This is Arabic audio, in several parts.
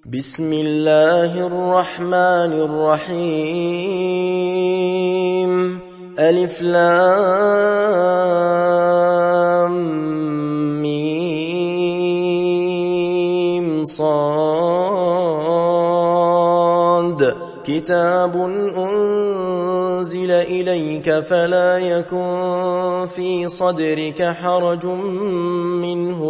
بسم الله الرحمن الرحيم ألف لام ميم صاد كتاب أنزل إليك فلا يكن في صدرك حرج منه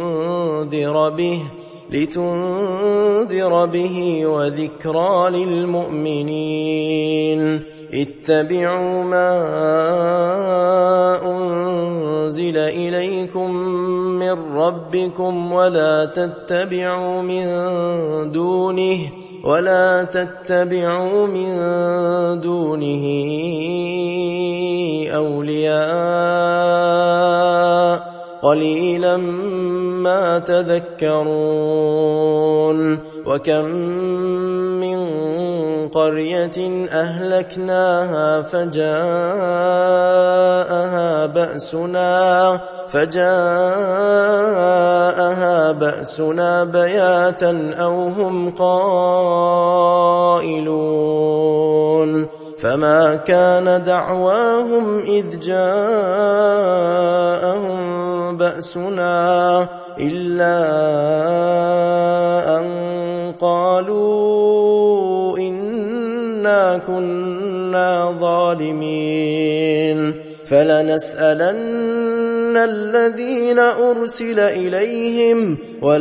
لتنذر به وذكرى للمؤمنين اتبعوا ما أنزل إليكم من ربكم ولا تتبعوا من دونه أولياء قليلا ما تذكرون وكم من قرية أهلكناها فجاءها بأسنا بياتا أو هم قائلون فما كان دعواهم إذ جاءهم بأسنا إلا أن قالوا إنا كنا ظالمين فلنسألن الذين أرسل إليهم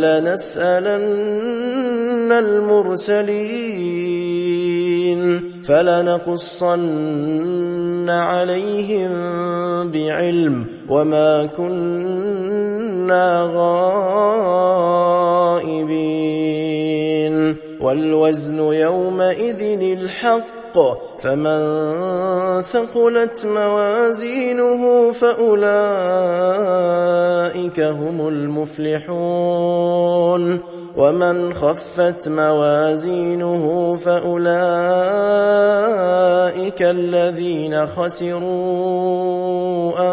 ولنسألن المرسلين فلنقصن عليهم بعلم وما كنا غائبين والوزن يومئذ الحق فمن ثقلت موازينه فأولئك هم المفلحون ومن خفت موازينه فأولئك الذين خسروا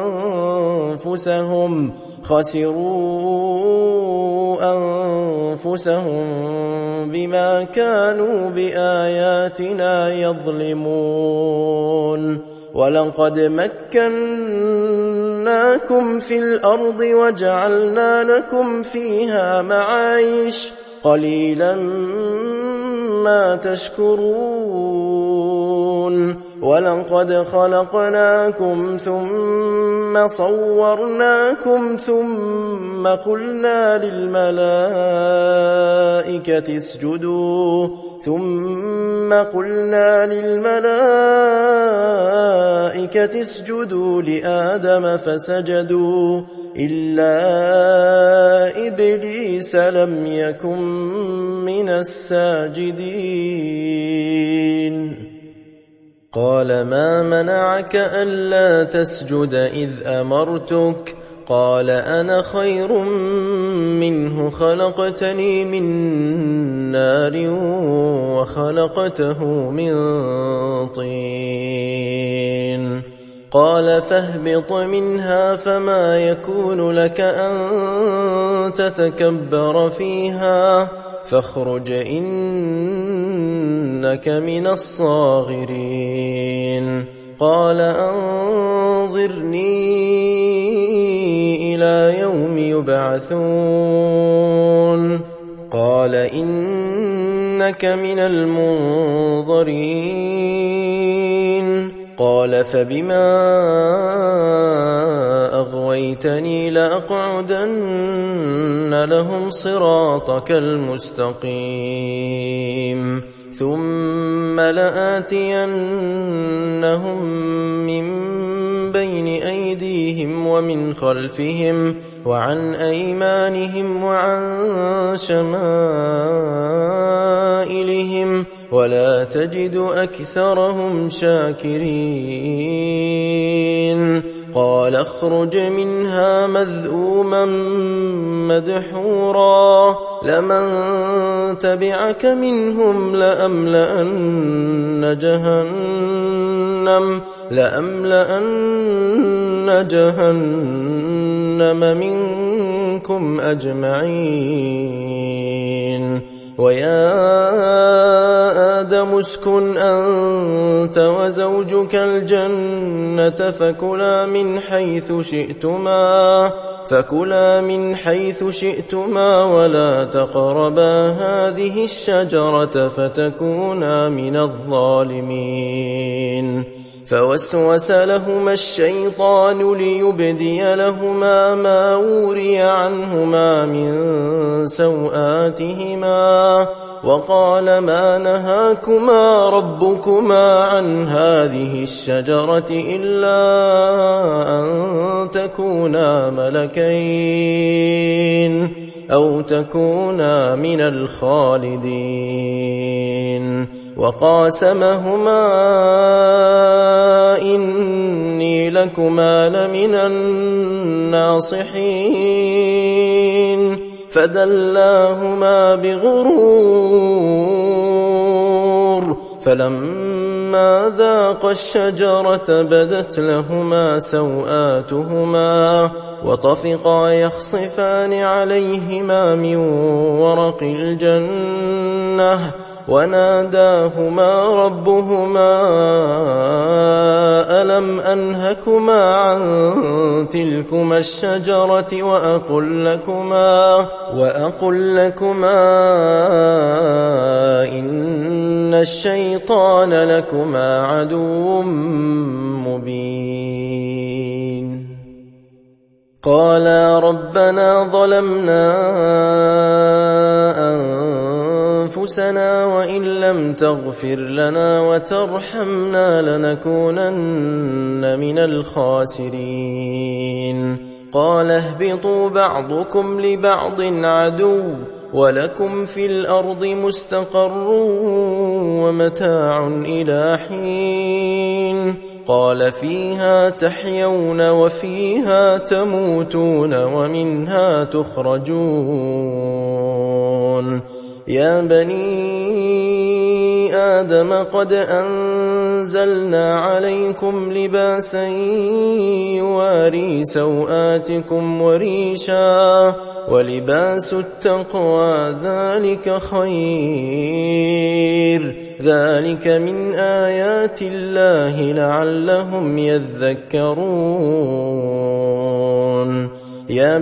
أنفسهم بما كانوا بآياتنا يظلمون ولقد مكناكم في الأرض وجعلنا لكم فيها معايش قليلا ما تشكرون ولقد خلقناكم ثم صورناكم ثم قلنا للملائكة اسجدوا لآدم فسجدوا إلا إبليس لم يكن من الساجدين قال ما منعك ألا تسجد إذ أمرتك قال أنا خير منه خلقتني من نار وخلقته من طين قال فاهبط منها فما يكون لك أن تتكبر فيها فاخرج إنك من الصاغرين قال أنظرني إلى يوم يبعثون قال إنك من المنظرين قال فبما أغويتني لأقعدن لهم صراطك المستقيم ثم لآتينهم من بين أيديهم ومن خلفهم وعن أيمانهم وعن شمائلهم ولا تجد أكثرهم شاكرين قال اخرج منها مذءوما مدحورا لمن تبعك منهم لأملأن جهنم منكم أجمعين ويا آدم اسكن أنت وزوجك الجنة فكلا من حيث شئتما ولا تقربا هذه الشجرة فتكونا من الظالمين. فوسوس لهما الشيطان ليبدي لهما ما وري عنهما من سوآتهما وقال ما نهاكما ربكما عن هذه الشجرة إلا أن تكونا ملكين أو تكونا من الخالدين. وقاسمهما إني لكما لمن الناصحين فدلاهما بغرور فلما ذاقا الشجرة بدت لهما سوآتهما وطفقا يخصفان عليهما من ورق الجنة وناداهما ربهما ألم أنهكما عن تلكما الشجرة وأقل لكما إن الشيطان لكما عدو مبين. قالا ربنا ظلمنا أنفسنا وإن لم تغفر لنا وترحمنا لنكونن من الخاسرين. قال اهبطوا بعضكم لبعض عدو ولكم في الأرض مستقر ومتاع إلى حين. قال فيها تحيون وفيها تموتون ومنها تخرجون. يا بني آدم قد أنزلنا عليكم لباسا يواري سوآتكم وريشا ولباس التقوى ذلك خير ذلك من آيات الله لعلهم يذكرون. يا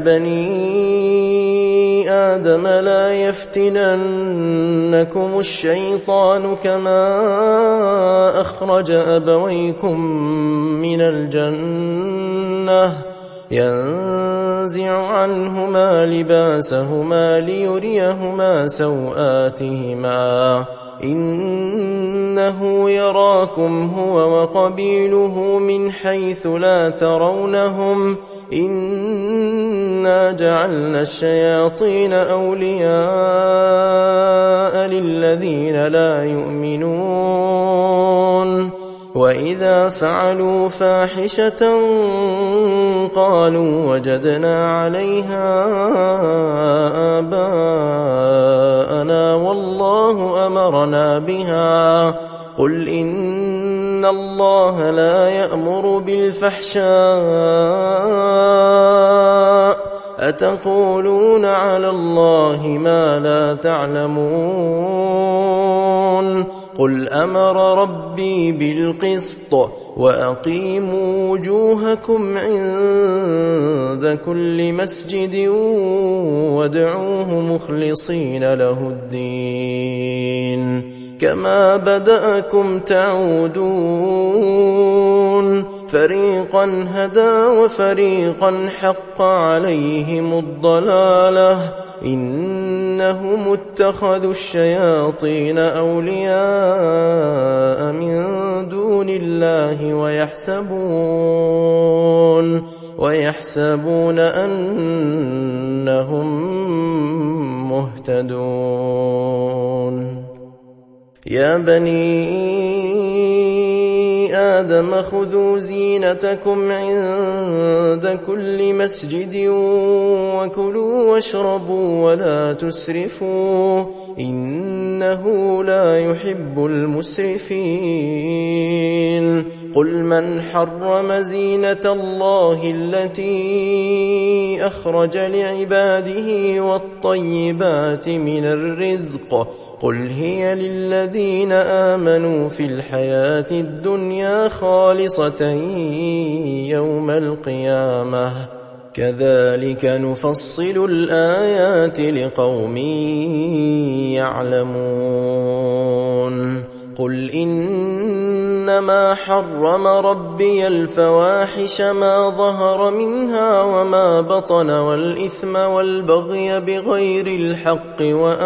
بني آدم لا يفتننكم الشيطان كما أخرج أبويكم من الجنة ينزع عنهما لباسهما ليريهما سوآتهما إنه يراكم هو وقبيله من حيث لا ترونهم إنا جعلنا الشياطين أولياء للذين لا يؤمنون. وإذا فعلوا فاحشة قالوا وجدنا عليها آباءنا والله أمرنا بها قل إن الله لا يأمر بالفحشاء أتقولون على الله ما لا تعلمون. قل أمر ربي بالقسط وأقيموا وجوهكم عند كل مسجد وادعوه مخلصين له الدين كما بدأكم تعودون. فريقا هدى وفريقا حق عليهم الضلالة إنهم اتخذوا الشياطين أولياء من دون الله ويحسبون أنهم مهتدون. يا بني آدم خذوا زينتكم عند كل مسجد وكلوا واشربوا ولا تسرفوا إنه لا يحب المسرفين قل من حرم زينة الله التي أخرج لعباده والطيبات من الرزق قل هي للذين آمنوا في الحياة الدنيا خالصة يوم القيامة كذلك نفصل الآيات لقوم يعلمون قل إنما حرم ربي الفواحش ما ظهر منها وما بطن والإثم والبغي بغير الحق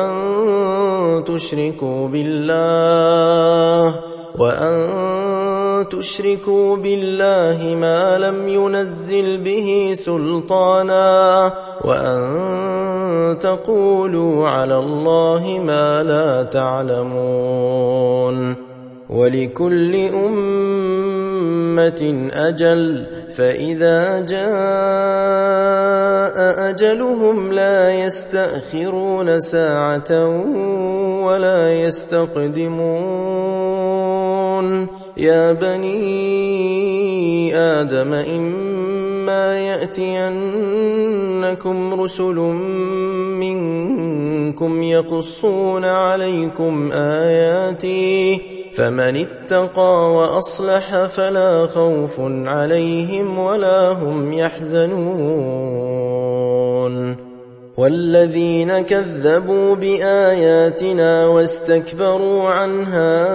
وأن تشركوا بالله ما لم ينزل به سلطانا وأن تقولوا على الله ما لا تعلمون ولكل أمة أجل فإذا جاء أجلهم لا يستأخرون ساعة ولا يستقدمون يا بني آدم إما يأتينكم رسل منكم يقصون عليكم آياتي فمن اتقى وأصلح فلا خوف عليهم ولا هم يحزنون والذين كذبوا بآياتنا واستكبروا عنها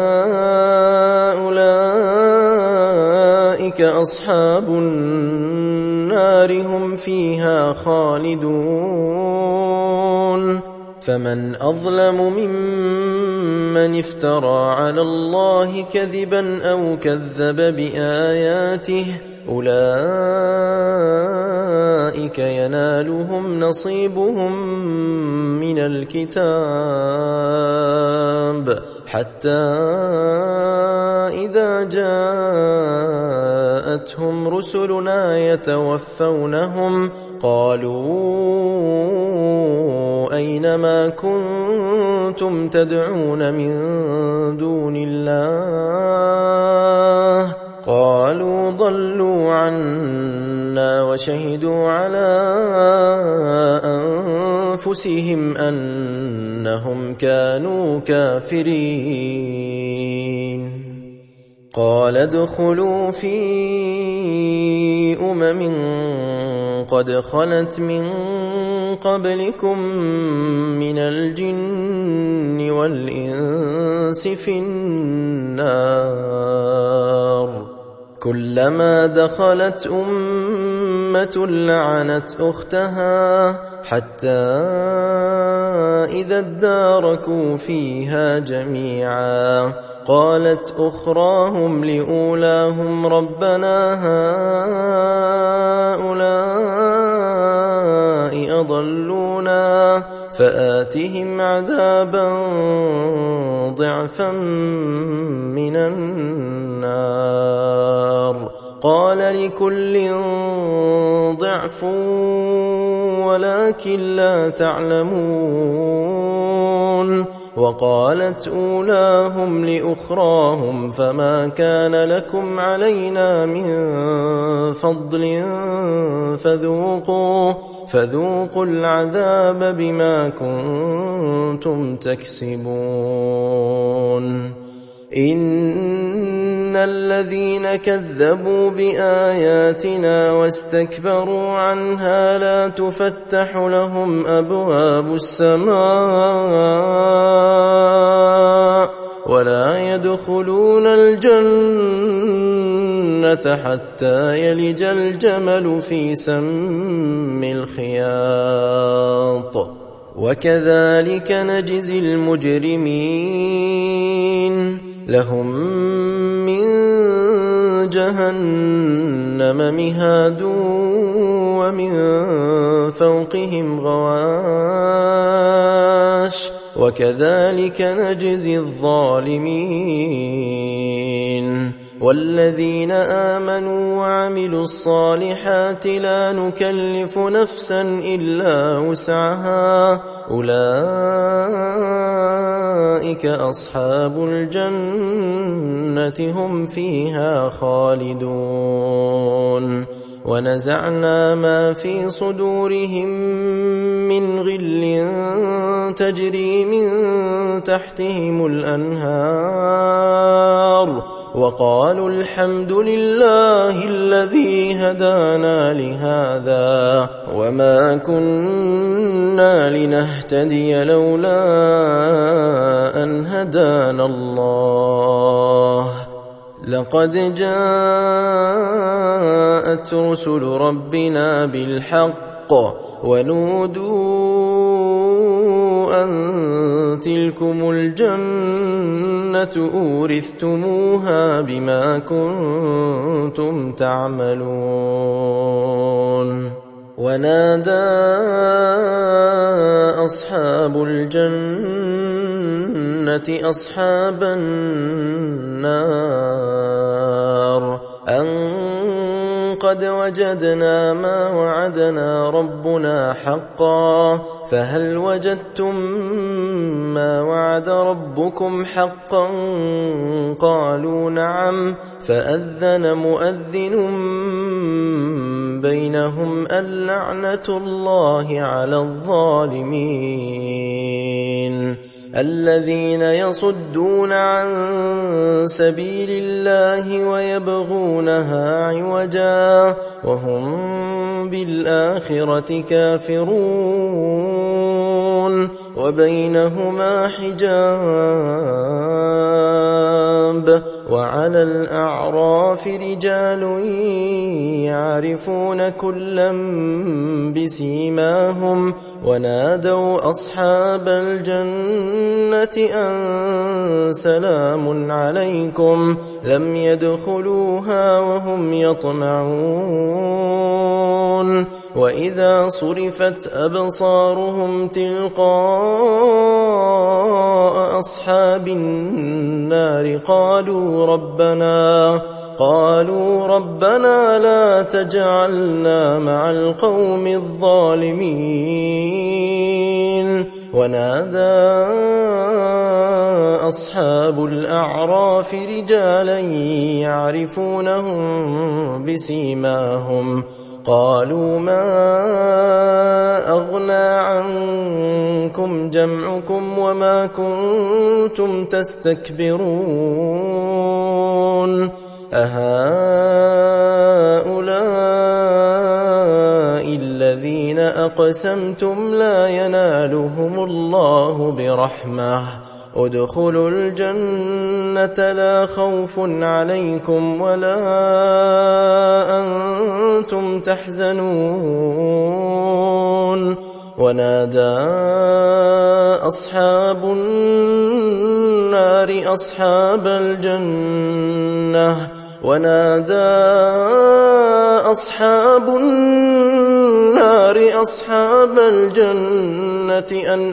أولئك أصحاب النار هم فيها خالدون فمن أظلم ممن افترى على الله كذبا أو كذب بآياته أولئك ينالهم نصيبهم من الكتاب حتى إذا جاءتهم رسلنا يتوفونهم قالوا أينما كنتم تدعون من دون الله قالوا ضلوا عنا وشهدوا على أنفسهم أنهم كانوا كافرين قال ادخلوا في أمم قد خلت من قبلكم من الجن والإنس في النار كلما دخلت أمة لعنت أختها حتى إذا اداركوا فيها جميعا قالت أخراهم لأولاهم ربنا هؤلاء أضلونا فآتهم عذابا ضعفا من النار قال لكل ضعف ولكن لا تعلمون وقالت أولاهم لأخراهم فما كان لكم علينا من فضل فذوقوا العذاب بما كنتم تكسبون إن الذين كذبوا بآياتنا واستكبروا عنها لا تفتح لهم أبواب السماء ولا يدخلون الجنة حتى يلج الجمل في سم الخياط وكذلك نجزي المجرمين لهم من جهنم مهاد ومن فوقهم غواش وكذلك نجزي الظالمين والذين آمنوا وعملوا الصالحات لا نكلف نفسا إلا وسعها أولئك أولئك أصحاب الجنة هم فيها خالدون ونزعنا ما في صدورهم من غل تجري من تحتهم الأنهار وقالوا الحمد لله الذي هدانا لهذا وما كنا لنهتدي لولا أن هدانا الله لقد جاءت رسل ربنا بالحق ونودوا أن تلكم الجنة أورثتموها بما كنتم تعملون ونادى أصحاب الجنة أصحاب النار أن قد وجدنا ما وعدنا ربنا حقا فهل وجدتم ما وعد ربكم حقا قالوا نعم فأذن مؤذن بينهم اللعنة الله على الظالمين الذين يصدون عن سبيل الله ويبغونها عوجا وهم بالآخرة كافرون وبينهما حجاب وعلى الأعراف رجال يعرفون كلا بسيماهم ونادوا أصحاب الجنة أن سلام عليكم لم يدخلوها وهم يطمعون وإذا صرفت أبصارهم تلقاء أصحاب النار قالوا ربنا لا تجعلنا مع القوم الظالمين ونادى أصحاب الأعراف رجالا يعرفونهم بسيماهم قالوا ما أغنى عنكم جمعكم وما كنتم تستكبرون أهؤلاء الذين أقسمتم لا ينالهم الله برحمة ادخلوا الجنة لا خوف عليكم ولا أنتم تحزنون ونادى أصحاب النار أصحاب الجنة أن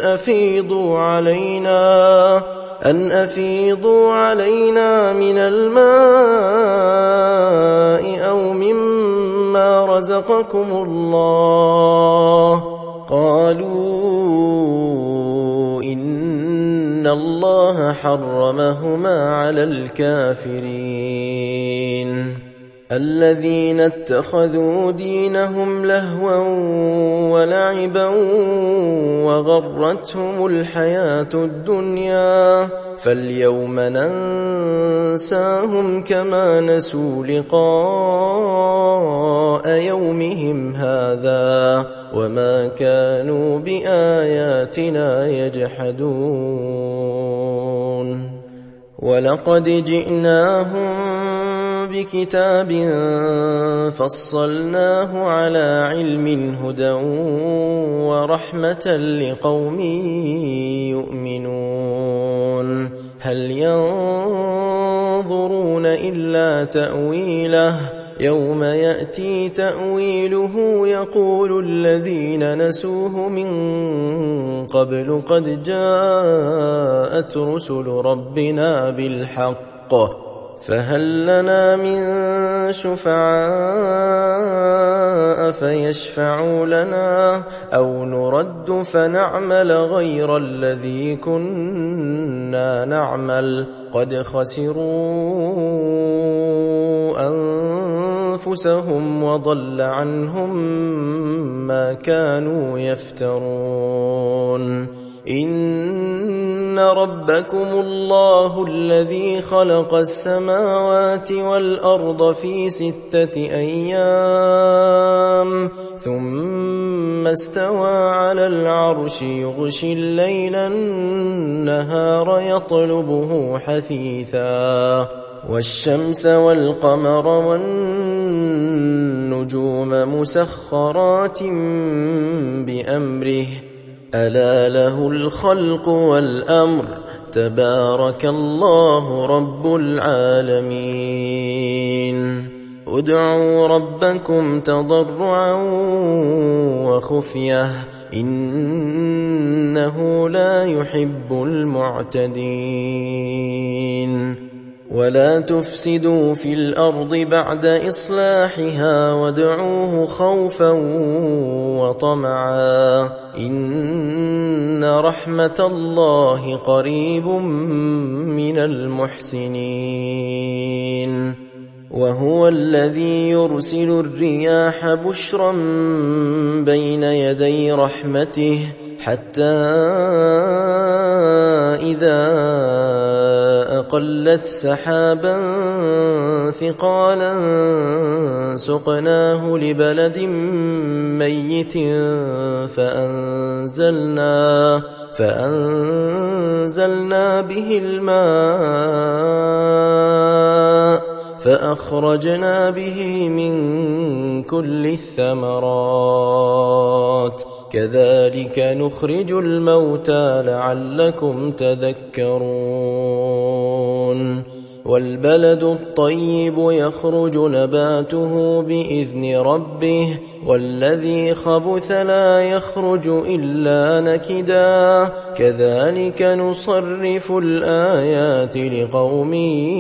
أفيضوا علينا من الماء أو مما رزقكم الله قالوا إن الله حرمهما على الكافرين الذين اتخذوا دينهم لهوا ولعبا وغرتهم الحياة الدنيا فاليوم ننساهم كما نسوا لقاء يومهم هذا وما كانوا بآياتنا يجحدون ولقد جئناهم بكتاب فصلناه على علم هدى ورحمة لقوم يؤمنون هل ينظرون إلا تأويله يوم يأتي تأويله يقول الذين نسوه من قبل قد جاءت رسل ربنا بالحق فهل لنا من شفعاء فيشفعوا لنا أو نرد فنعمل غير الذي كنا كنا نعمل قد خسروا أنفسهم وضل عنهم ما كانوا يفترون إن ربكم الله الذي خلق السماوات والأرض في 6 أيام ثم استوى على العرش يغشي الليل النهار يطلبه حثيثا والشمس والقمر والنجوم مسخرات بأمره ألا له الخلق والأمر تبارك الله رب العالمين ادعوا ربكم تضرعا وخفية إنه لا يحب المعتدين ولا تفسدوا في الأرض بعد إصلاحها وادعوه خوفا وطمعا إن رحمة الله قريب من المحسنين وهو الذي يرسل الرياح بشرا بين يدي رحمته حتى إذا أقلت سحابا ثقالا سقناه لبلد ميت فأنزلنا به الماء فأخرجنا به من كل الثمرات كذلك نخرج الموتى لعلكم تذكرون والبلد الطيب يخرج نباته بإذن ربه والذي خبث لا يخرج إلا نكدا كذلك نصرف الآيات لقوم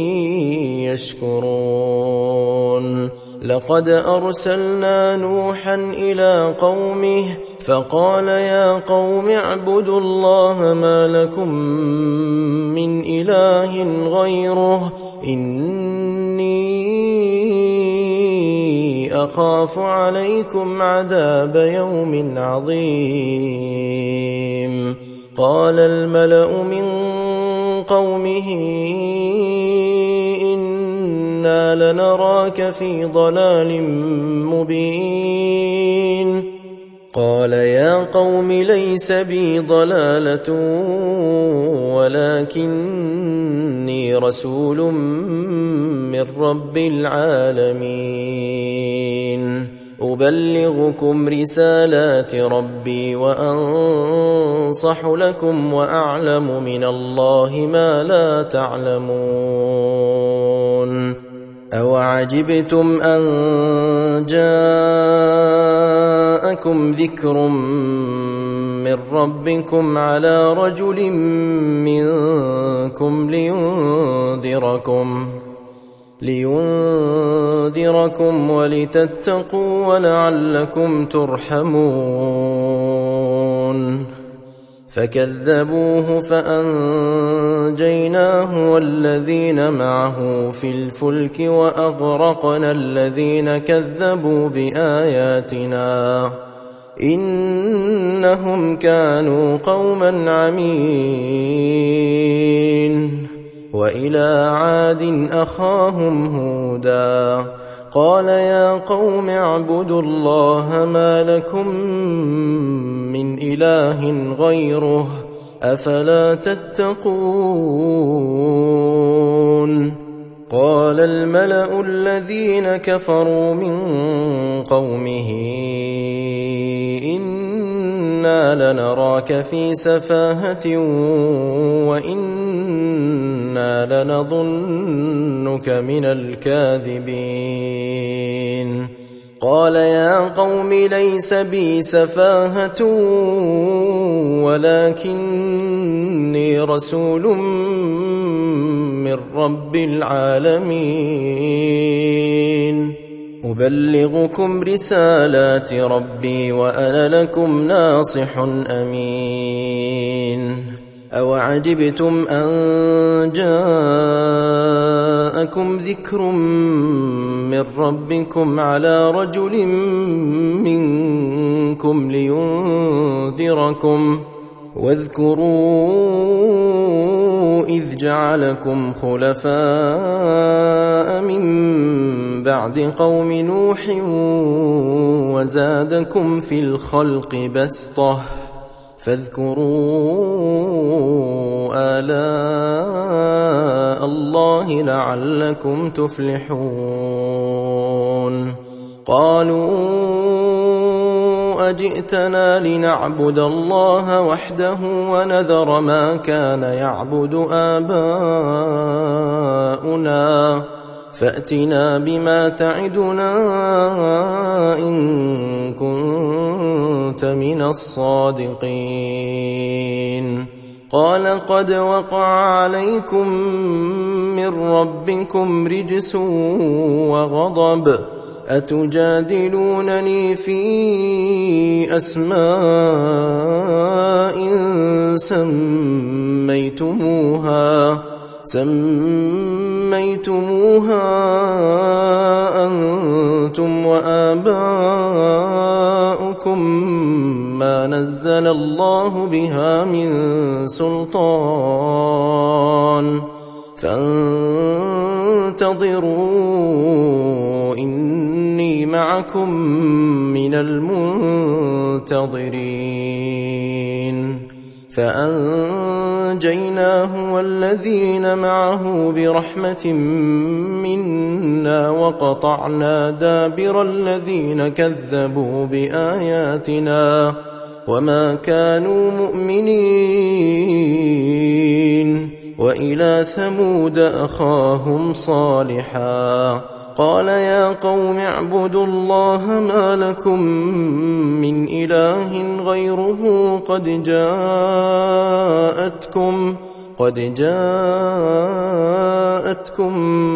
يشكرون لقد أرسلنا نوحا إلى قومه فقال يا قوم اعبدوا الله ما لكم من إله غيره إني أخاف عليكم عذاب يوم عظيم قال الملأ من قومه إنا لنراك في ضلال مبين قال يا قوم ليس بي ضلالة ولكني رسول من رب العالمين أبلغكم رسالات ربي وأنصح لكم وأعلم من الله ما لا تعلمون أوعجبتم أن جاءكم ذكر من ربكم على رجل منكم لينذركم ولتتقوا ولعلكم ترحمون فكذبوه فأنجيناه والذين معه في الفلك وأغرقنا الذين كذبوا بآياتنا إنهم كانوا قوما عمين وإلى عاد أخاهم هودا قال يا قوم اعبدوا الله ما لكم من إله غيره أفلا تتقون قال الملأ الذين كفروا من قومه إنا لنراك في سفاهة وإنا لنظنك من الكاذبين قال يا قوم ليس بي سفاهة ولكني رسول من رب العالمين أبلغكم رسالات ربي وأنا لكم ناصح أمين أوعجبتم أن جاءكم ذكر من ربكم على رجل منكم لينذركم واذكروا إذ جعلكم خلفاء من بعد قوم نوح وزادكم في الخلق بسطة فاذكروا آلاء الله لعلكم تفلحون. قالوا أجئتنا لنعبد الله وحده ونذر ما كان يعبد آباؤنا فأتنا بما تعدنا إن كنت من الصادقين. قال قد وقع عليكم من ربكم رجس وغضب أتجادلونني في أسماء سميتموها أنتم وآباؤكم ما نزل الله بها من سلطان فانتظروا إني معكم من المنتظرين. فأنجيناه والذين معه برحمة منا وقطعنا دابر الذين كذبوا بآياتنا وما كانوا مؤمنين. وإلى ثمود أخاهم صالحا قال يا قوم اعبدوا الله ما لكم من إله غيره قد جاءتكم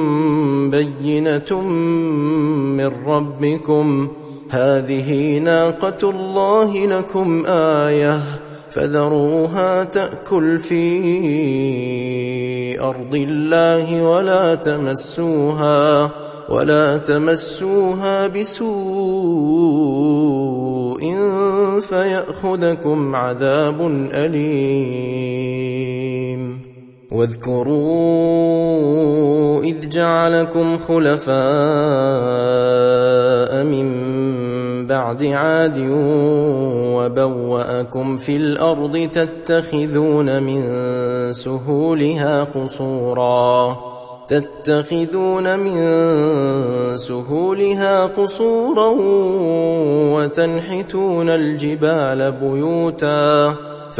بينة من ربكم هذه ناقة الله لكم آية فذروها تأكل في أرض الله ولا تمسوها بسوء فيأخذكم عذاب أليم. واذكروا إذ جعلكم خلفاء من بعد عاد وبوأكم في الأرض تتخذون من سهولها قصورا وتنحتون الجبال بيوتا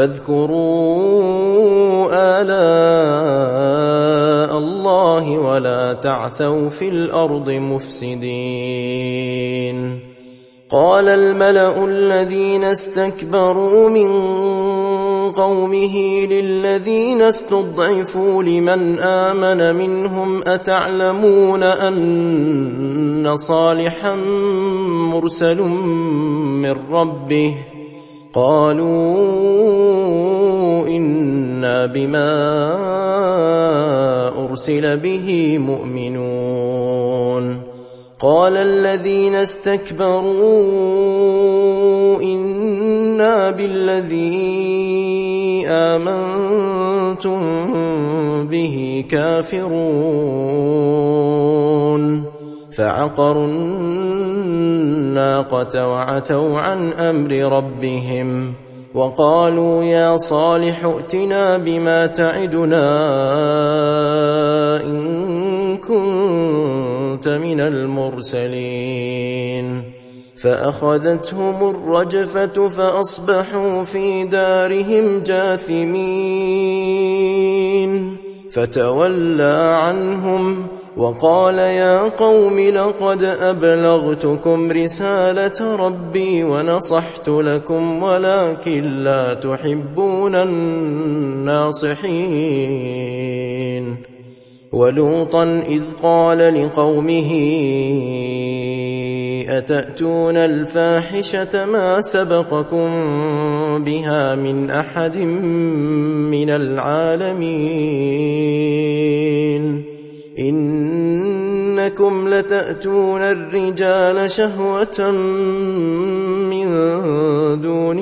فاذكروا آلاء الله ولا تعثوا في الأرض مفسدين. قال الملأ الذين استكبروا من قومه للذين استضعفوا لمن آمن منهم أتعلمون أن صالحا مرسل من ربه قالوا إنا بما أرسل به مؤمنون. قال الذين استكبروا إنا بالذي آمنتم به كافرون. فعقروا الناقة وعتوا عن أمر ربهم وقالوا يا صالح ائتنا بما تعدنا إن كنت من المرسلين. فأخذتهم الرجفة فأصبحوا في دارهم جاثمين. فتولى عنهم وقال يا قوم لقد أبلغتكم رسالة ربي ونصحت لكم ولكن لا تحبون الناصحين. ولوطا إذ قال لقومه أتأتون الفاحشة ما سبقكم بها من أحد من العالمين إنكم لتأتون الرجال شهوة من دون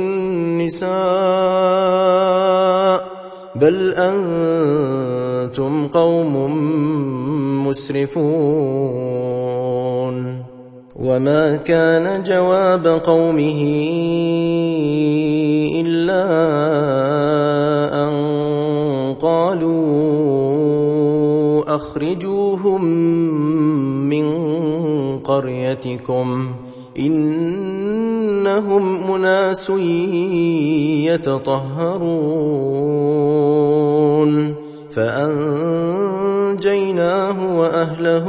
النساء بل أنتم قوم مسرفون وما كان جواب قومه إلا أن قالوا أخرجوهم من قريتكم إنهم أناس يتطهرون فأنجيناه وأهله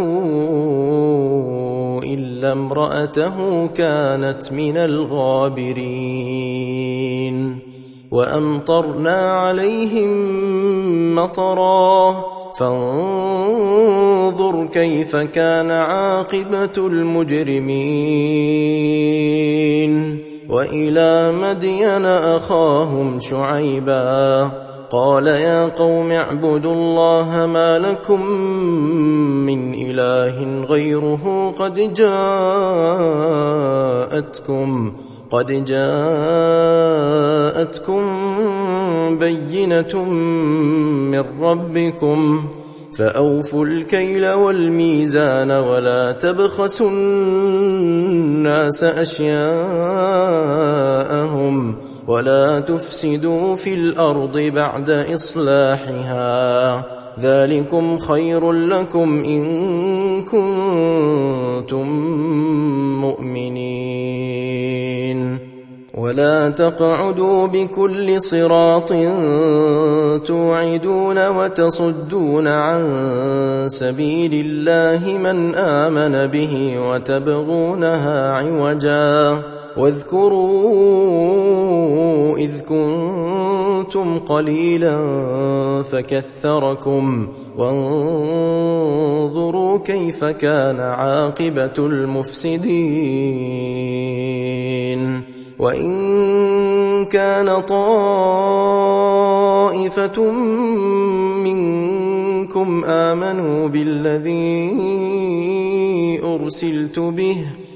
إلا امرأته كانت من الغابرين وأمطرنا عليهم مطرا فانظر كيف كان عاقبة المجرمين وإلى مدين أخاهم شعيبا قال يا قوم اعبدوا الله ما لكم من إله غيره قد جاءتكم بينة من ربكم فأوفوا الكيل والميزان ولا تبخسوا الناس أشياءهم ولا تفسدوا في الأرض بعد إصلاحها ذلكم خير لكم إن كنتم مؤمنين ولا تقعدوا بكل صراط توعدون وتصدون عن سبيل الله من آمن به وتبغونها عوجا واذكروا إذ كنتم قليلا فكثركم وانظروا كيف كان عاقبة المفسدين وإن كان طائفة منكم آمنوا بالذي أرسلت به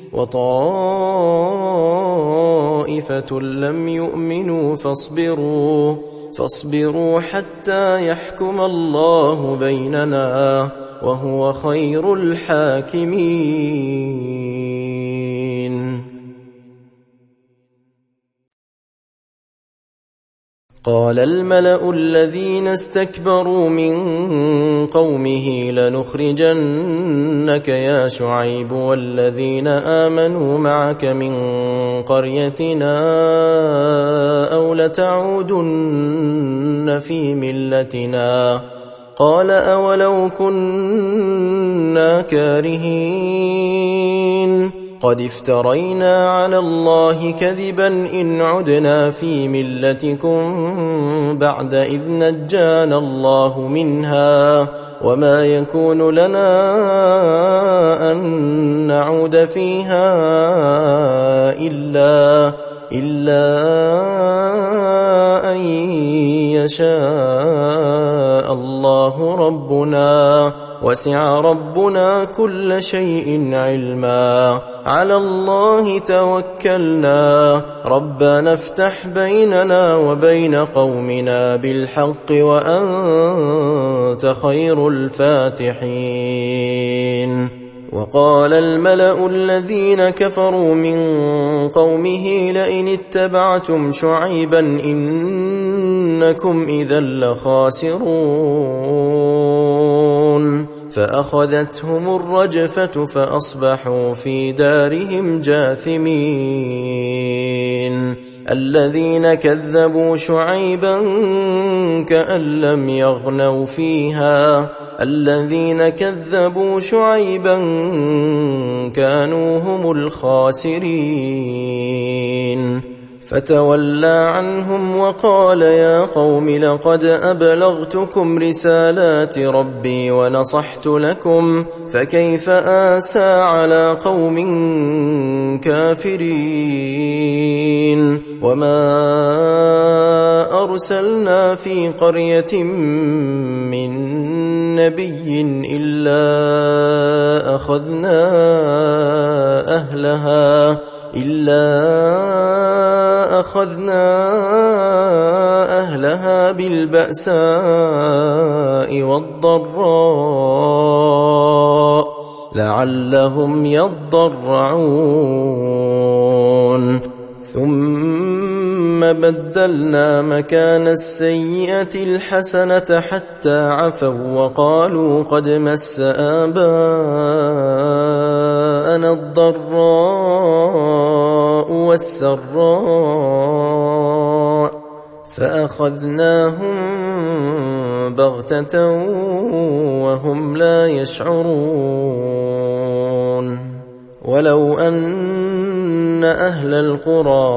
وطائفة لم يؤمنوا فاصبروا حتى يحكم الله بيننا وهو خير الحاكمين. قال الملأ الذين استكبروا من قومه لنخرجنك يا شعيب والذين آمنوا معك من قريتنا أو لتعودن في ملتنا قال أولو كنا كارهين قد افترينا على الله كذبا إن عدنا في ملتكم بعد إذ نجانا الله منها وما يكون لنا أن نعود فيها إلا أن يشاء الله ربنا وسع ربنا كل شيء علما على الله توكلنا ربنا افتح بيننا وبين قومنا بالحق وأنت خير الفاتحين. وقال الملأ الذين كفروا من قومه لئن اتبعتم شعيبا إنكم إذا لخاسرون فأخذتهم الرجفة فأصبحوا في دارهم جاثمين. الذين كذبوا شعيبا كأن لم يغنوا فيها الذين كذبوا شعيبا كانوا هم الخاسرين. فتولى عنهم وقال يا قوم لقد أبلغتكم رسالات ربي ونصحت لكم فكيف آسى على قوم كافرين وما أرسلنا في قرية من نبي إلا أخذنا أهلها بالبأساء والضراء لعلهم يضرعون ثم بدلنا مكان السيئة الحسنة حتى عفوا وقالوا قد مس آباءنا الضراء والسراء فأخذناهم بغتة وهم لا يشعرون ولو أن أهل القرى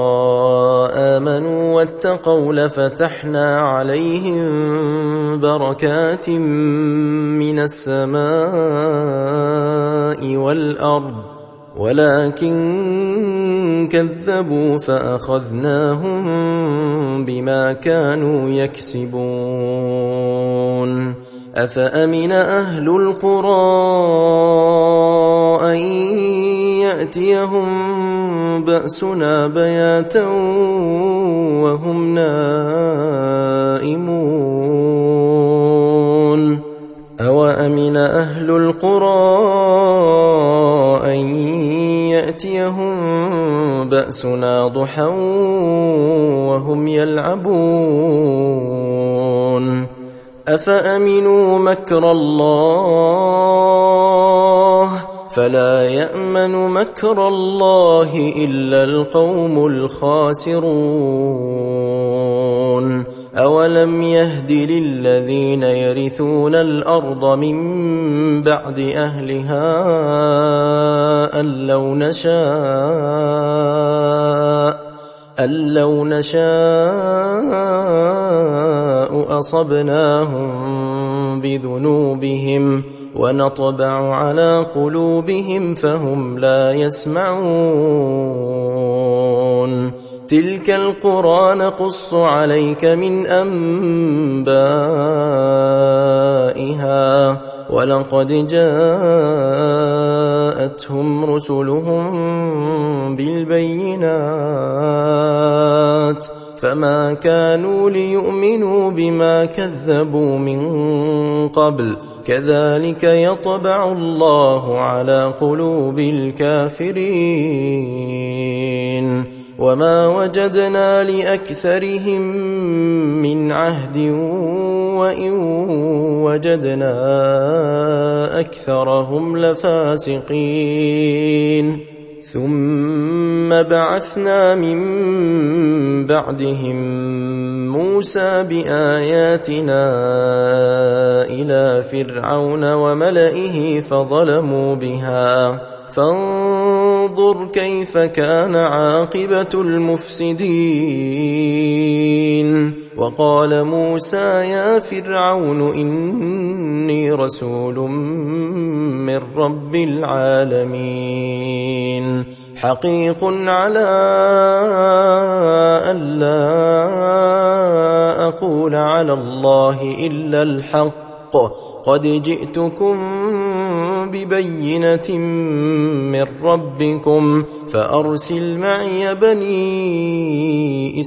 آمنوا واتقوا لفتحنا عليهم بركات من السماء والأرض ولكن كذبوا فأخذناهم بما كانوا يكسبون أفأمن أهل القرى أن يأتيهم بأسنا بياتا وهم نائمون أوأمن أهل القرى أن يأتيهم بأسنا ضحى وهم يلعبون أفأمنوا مكر الله فلا يأمن مكر الله إلا القوم الخاسرون أولم يهد للذين يرثون الأرض من بعد أهلها أن لو نشاء أصبناهم بذنوبهم ونطبع على قلوبهم فهم لا يسمعون تلك القرى نقص عليك من أنبائها ولقد جاءتهم رسلهم بالبينات فما كانوا ليؤمنوا بما كذبوا من قبل كذلك يطبع الله على قلوب الكافرين وما وجدنا لأكثرهم من عهد وإن وجدنا أكثرهم لفاسقين ثم بعثنا من بعدهم موسى بآياتنا إلى فرعون وملئه فظلموا بها فانظر كيف كان عاقبة المفسدين وقال موسى يا فرعون إني رسول من رب العالمين حقيق على ألا أقول على الله إلا الحق قد جئتكم ببينة من ربكم فأرسل معي بني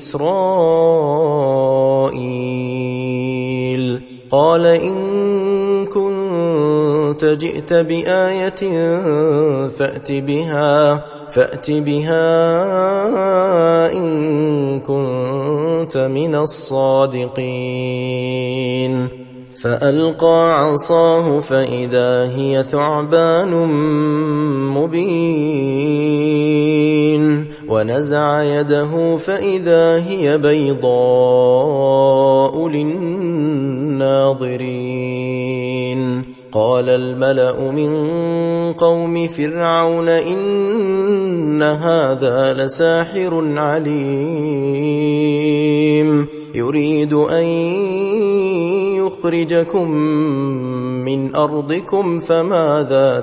إسرائيل قال إن كنت جئت بآية فأت بها إن كنت من الصادقين فألقى عصاه فإذا هي ثعبان مبين ونزع يده فإذا هي بيضاء للناظرين قال الملأ من قوم فرعون إن هذا لساحر عليم يريد أن يخرجكم من أرضكم فماذا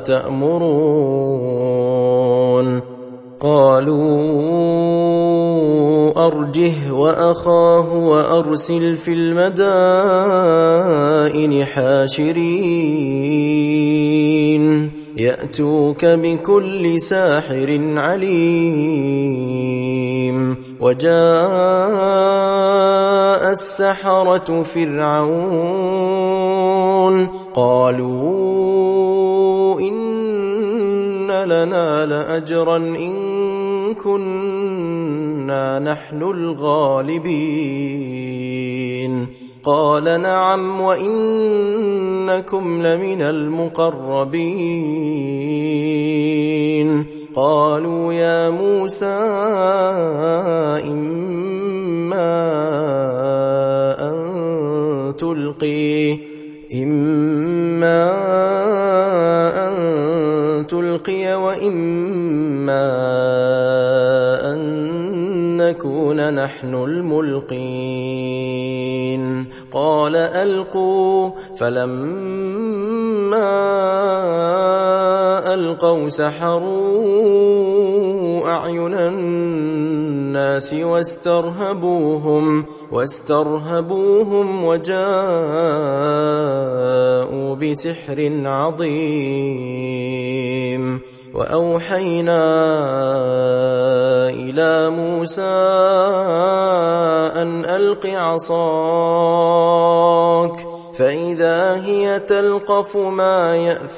تأمرون قالوا أرجه وأخاه وأرسل في المدائن حاشرين يأتوك بكل ساحر عليم وجاء السحرة فرعون قالوا إن لنا لأجرا إن كنا نحن الغالبين قال نعم وإنكم لمن المقربين قالوا يا موسى إما أن تلقي وإما أن نكون نحن الملقين قال ألقوا فلما ألقوا سحروا أعين الناس واسترهبوهم وجاءوا بسحر عظيم وأوحينا إلى موسى أن ألق عصاك فإذا هي تلقف ما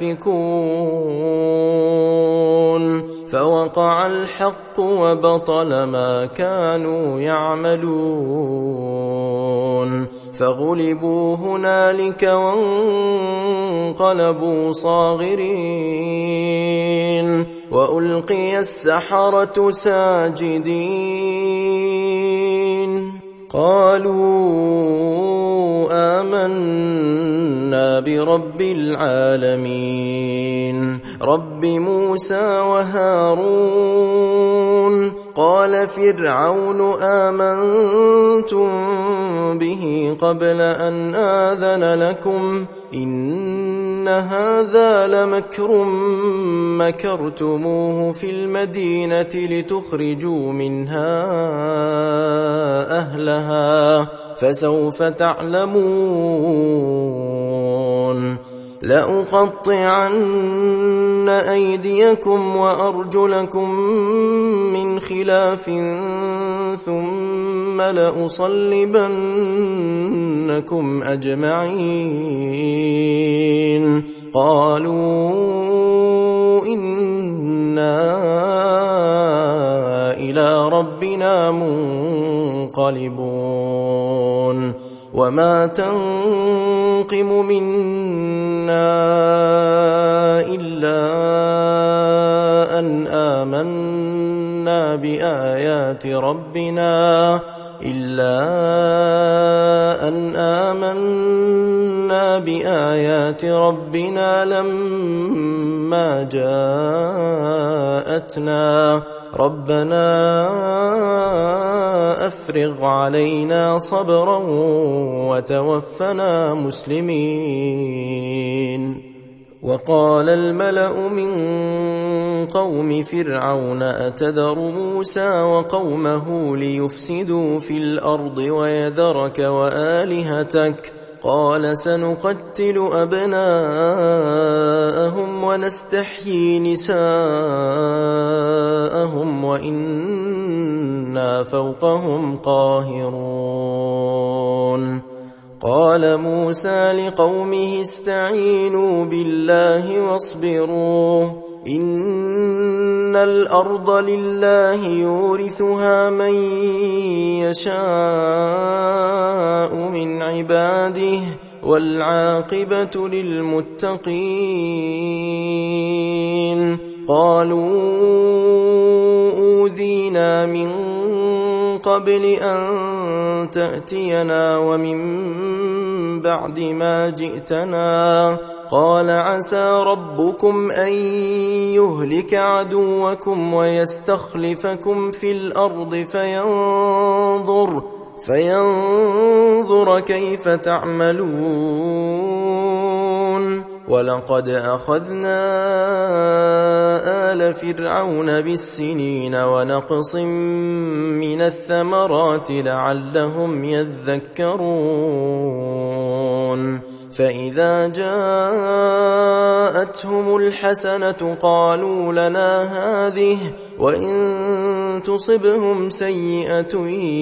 يأفكون فوقع الحق وبطل ما كانوا يعملون فغلبوا هنالك وانقلبوا صاغرين وألقي السحرة ساجدين قالوا آمنا برب العالمين رب موسى وهارون قال فرعون آمنتم به قبل أن آذن لكم إن هذا لمكر مكرتموه في المدينة لتخرجوا منها أهلها فسوف تعلمون لأقطعن أيديكم وأرجلكم من خلاف ثم لأصلبنكم أجمعين قالوا إنا إلى ربنا منقلبون وما تنقم منا إلا أن آمنا بآيات ربنا لما جاءتنا ربنا أفرغ علينا صبرا وتوفنا مسلمين وقال الملأ من قوم فرعون أتذر موسى وقومه ليفسدوا في الأرض ويذرك وآلهتك قال سنقتل أبناءهم ونستحيي نساءهم وإنا فوقهم قاهرون قال موسى لقومه استعينوا بالله واصبروا إن الأرض لله يورثها من يشاء من عباده والعاقبة للمتقين قالوا أوذينا من قبل أن تأتينا ومن بعد ما جئتنا. قال عسى ربكم أن يهلك عدوكم ويستخلفكم في الأرض فينظر كيف تعملون. ولقد أخذنا آل فرعون بالسنين ونقص من الثمرات لعلهم يذكرون. فإذا جاءتهم الحسنة قالوا لنا هذه، وإن تصبهم سيئة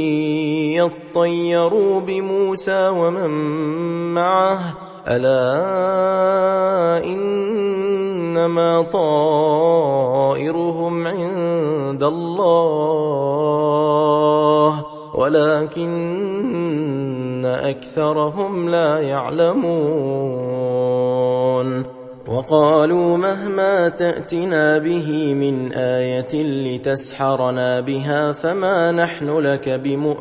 يطيروا بموسى ومن معه، ألا إنما طائرهم عند الله ولكن أكثرهم لا يعلمون. وقالوا مهما تأتنا به من آية لتسحرنا بها فما نحن لك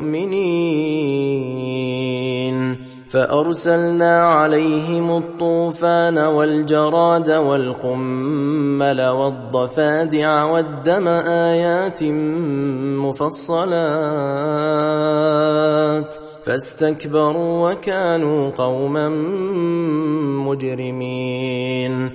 بمؤمنين. فأرسلنا عليهم الطوفان والجراد والقمل والضفادع والدم آيات مفصلات فاستكبروا وكانوا قوما مجرمين.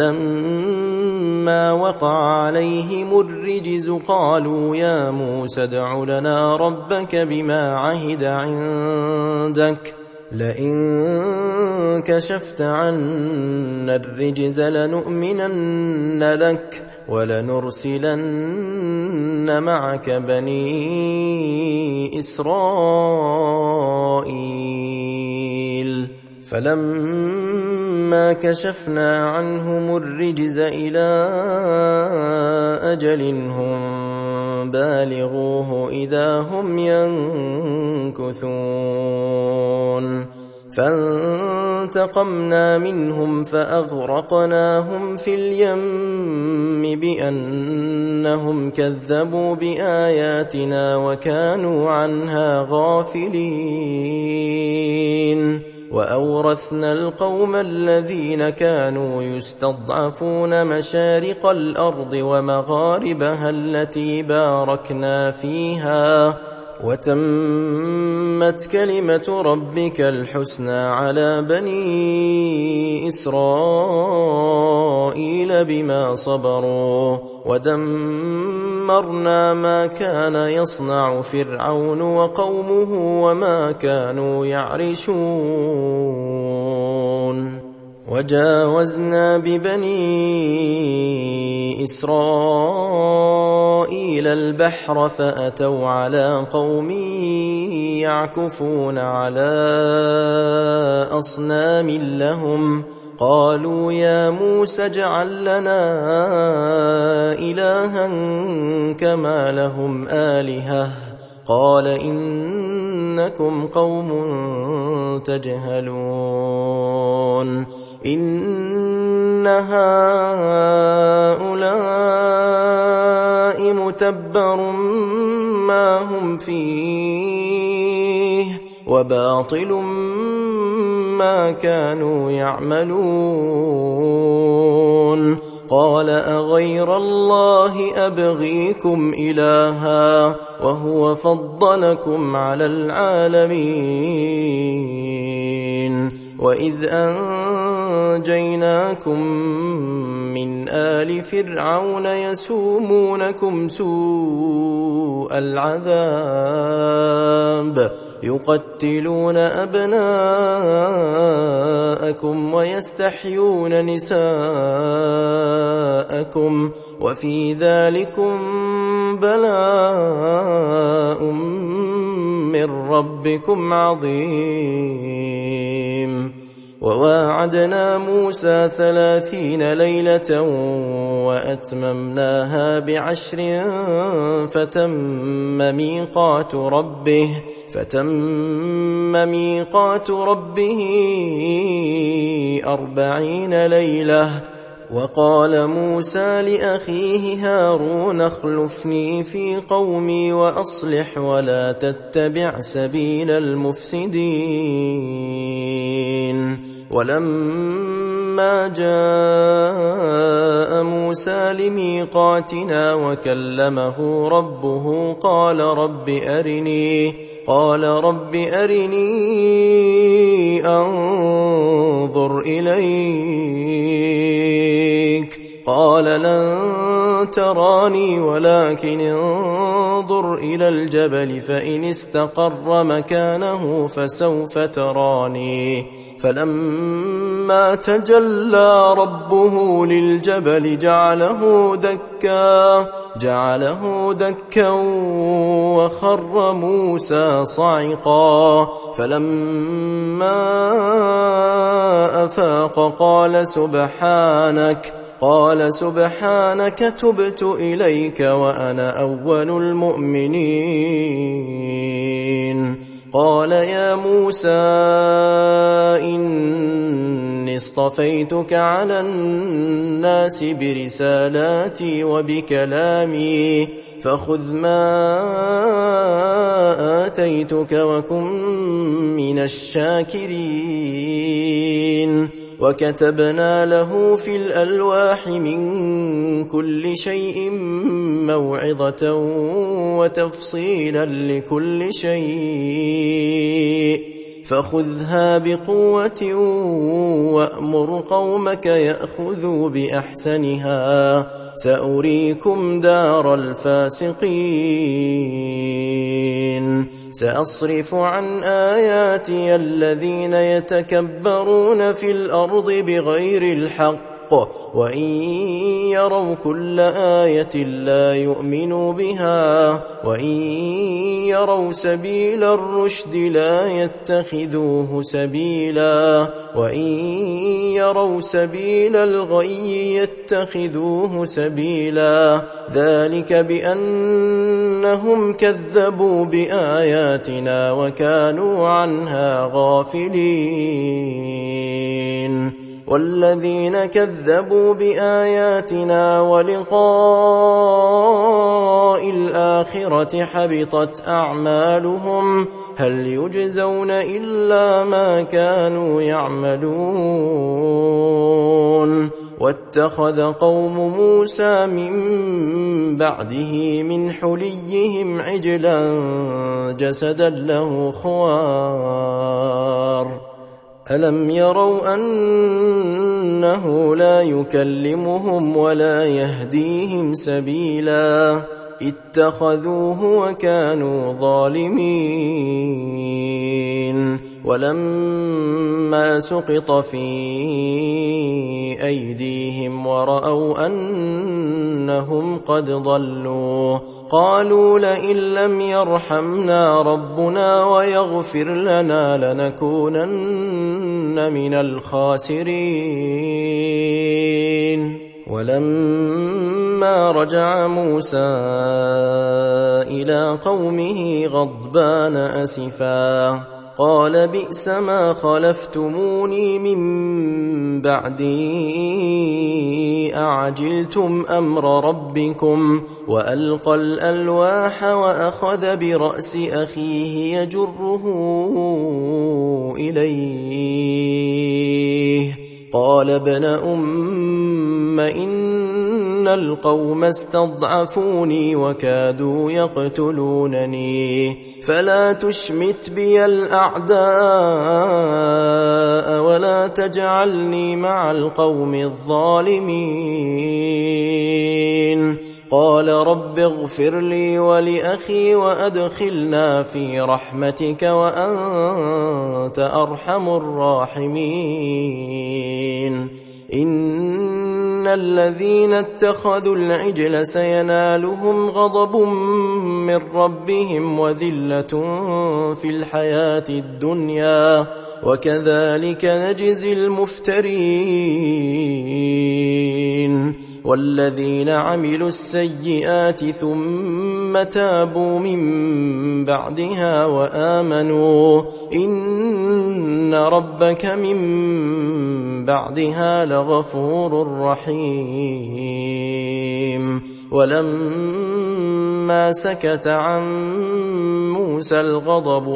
ولما وقع عليهم الرجز قالوا يا موسى ادع لنا ربك بما عهد عندك لئن كشفت عنا الرجز لنؤمنن لك ولنرسلن معك بني إسرائيل. فلما كشفنا عنهم الرجز إلى أجل هم بالغوه إذا هم ينكثون. فانتقمنا منهم فأغرقناهم في اليم بأنهم كذبوا بآياتنا وكانوا عنها غافلين. وأورثنا القوم الذين كانوا يستضعفون مشارق الأرض ومغاربها التي باركنا فيها وتمت كلمة ربك الحسنى على بني إسرائيل بما صبروا ودمرنا ما كان يصنع فرعون وقومه وما كانوا يعرشون. وجاوزنا ببني إسرائيل البحر فأتوا على قوم يعكفون على أصنام لهم قالوا يا موسى اجعل لنا إلها كما لهم آلهة قال إنكم قوم تجهلون. إن هؤلاء متبر ما هم فيه وباطل ما كانوا يعملون. قال أغير الله أبغيكم إلها وهو فضلكم على العالمين. وإذ أنجيناكم من آل فرعون يسومونكم سوء العذاب يقتلون أبناءكم ويستحيون نساءكم وفي ذلكم بلاء من ربكم عظيم. وواعدنا موسى 30 ليلة وأتممناها ب10 فتم ميقات ربه 40 ليلة وقال موسى لأخيه هارون اخلفني في قومي وأصلح ولا تتبع سبيل المفسدين. ولما جاء موسى لميقاتنا وكلمه ربه قال رب أرني أنظر إليك. قال لن تراني ولكن انظر إلى الجبل فإن استقر مكانه فسوف تراني. فلما تجلى ربه للجبل جعله دكا وخر موسى صعقا. فلما أفاق قال سبحانك تبت إليك وأنا أول المؤمنين. قال يا موسى إني اصطفيتك على الناس برسالاتي وبكلامي فخذ ما آتيتك وكن من الشاكرين. وكتبنا له في الألواح من كل شيء موعظة وتفصيلا لكل شيء فخذها بقوة وأمر قومك يأخذوا بأحسنها سأريكم دار الفاسقين. سأصرف عن آياتي الذين يتكبرون في الأرض بغير الحق وإن يروا كل آية لا يؤمنوا بها وإن يروا سبيل الرشد لا يتخذوه سبيلا وإن يروا سبيل الغي يتخذوه سبيلا. ذلك بأنهم كذبوا بآياتنا وكانوا عنها غافلين. والذين كذبوا بآياتنا ولقاء الآخرة حبطت أعمالهم هل يجزون إلا ما كانوا يعملون. واتخذ قوم موسى من بعده من حليهم عجلا جسدا له خوار. ألم يروا أنه لا يكلمهم ولا يهديهم سبيلا اتخذوه وكانوا ظالمين. ولما سقط في أيديهم ورأوا أنهم قد ضلوا قالوا لئن لم يرحمنا ربنا ويغفر لنا لنكونن من الخاسرين. ولما رجع موسى إلى قومه غضبان أسفا قال بئس ما خلفتموني من بعدي أعجلتم أمر ربكم. وألقى الألواح وأخذ برأس أخيه يجره إليه قال ابن أم إن القوم استضعفوني وكادوا يقتلونني فلا تشمت بي الأعداء ولا تجعلني مع القوم الظالمين. قال رب اغفر لي ولأخي وأدخلنا في رحمتك وأنت أرحم الراحمين. إن الذين اتخذوا العجل سينالهم غضب من ربهم وذلة في الحياة الدنيا وكذلك نجزي المفترين. والذين عملوا السيئات ثم تابوا من بعدها وآمنوا إن ربك من بعدها لغفور رحيم. ولما سكت عن موسى الغضب